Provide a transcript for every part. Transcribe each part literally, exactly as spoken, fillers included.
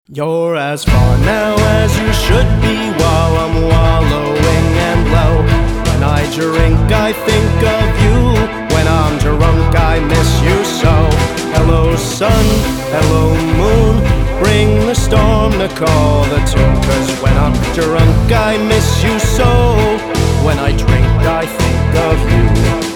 You're as far now as you should be while I'm wallowing and low. When I drink I think of you, when I'm drunk I miss you so. Hello sun, hello moon, bring the storm to call the tune. Cause when I'm drunk I miss you so, when I drink I think of you.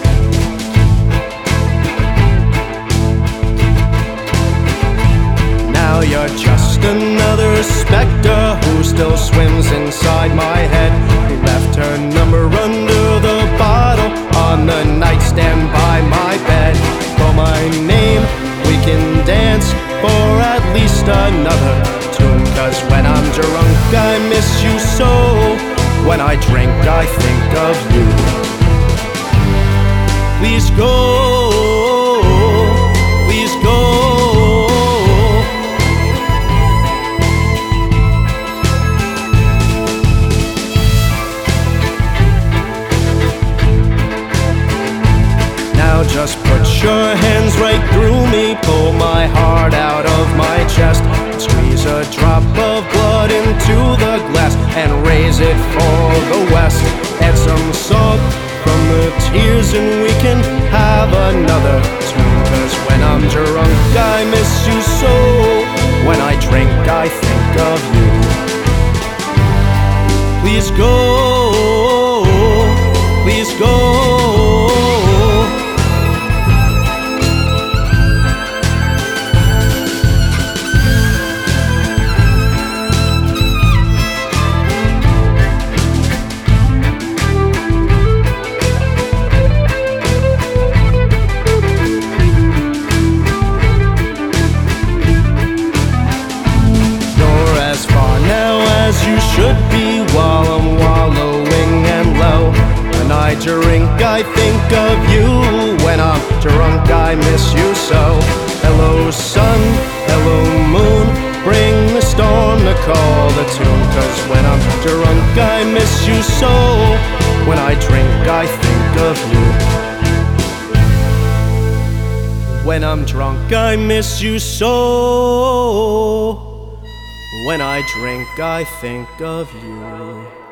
Now you're just another specter who still swims inside my head, who left her number under the bottle on the nightstand by my bed. Call my name, we can dance for at least another tune. Cause when I'm drunk I miss you so, when I drink I think of you. Please go, please go. Just put your hands right through me, pull my heart out of my chest, squeeze a drop of blood into the glass and raise it for the west. Add some salt from the tears and we can have another tune. Cause when I'm drunk I miss you so, when I drink I think of you. Please go, please go. You should be while I'm wallowing and low. When I drink I think of you, when I'm drunk I miss you so. Hello sun, hello moon, bring the storm to call the tune. Cause when I'm drunk I miss you so, when I drink I think of you. When I'm drunk I miss you so, when I drink I think of you.